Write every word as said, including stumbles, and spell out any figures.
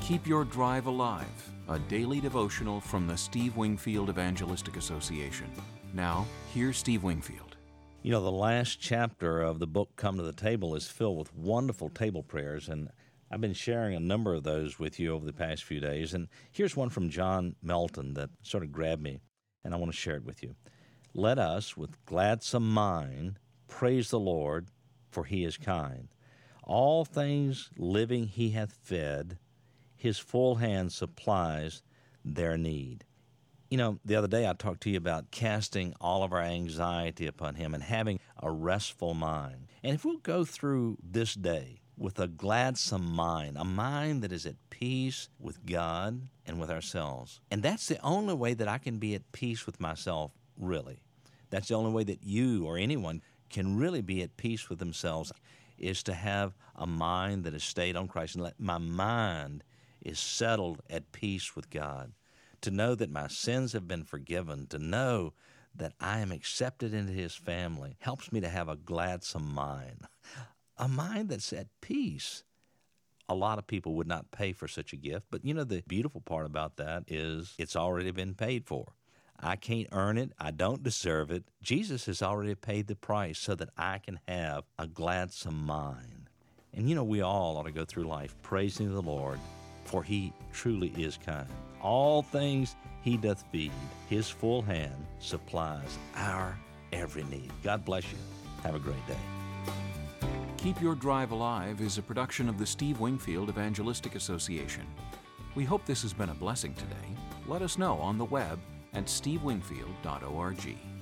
Keep Your Drive Alive, a daily devotional from the Steve Wingfield Evangelistic Association. Now, here's Steve Wingfield. You know, the last chapter of the book, Come to the Table, is filled with wonderful table prayers, and I've been sharing a number of those with you over the past few days, and here's one from John Melton that sort of grabbed me, and I want to share it with you. Let us, with gladsome mind, praise the Lord, for he is kind. All things living he hath fed, his full hand supplies their need. You know, the other day I talked to you about casting all of our anxiety upon him and having a restful mind. And if we'll go through this day with a gladsome mind, a mind that is at peace with God and with ourselves, and that's the only way that I can be at peace with myself, really. That's the only way that you or anyone can really be at peace with themselves, is to have a mind that is stayed on Christ and let my mind is settled at peace with God, to know that my sins have been forgiven, to know that I am accepted into his family, helps me to have a gladsome mind, a mind that's at peace. A lot of people would not pay for such a gift, but you know, the beautiful part about that is it's already been paid for. I can't earn it. I don't deserve it. Jesus has already paid the price so that I can have a gladsome mind. And you know, we all ought to go through life praising the Lord, for he truly is kind. All things he doth feed, his full hand supplies our every need. God bless you. Have a great day. Keep Your Drive Alive is a production of the Steve Wingfield Evangelistic Association. We hope this has been a blessing today. Let us know on the web at steve wingfield dot org.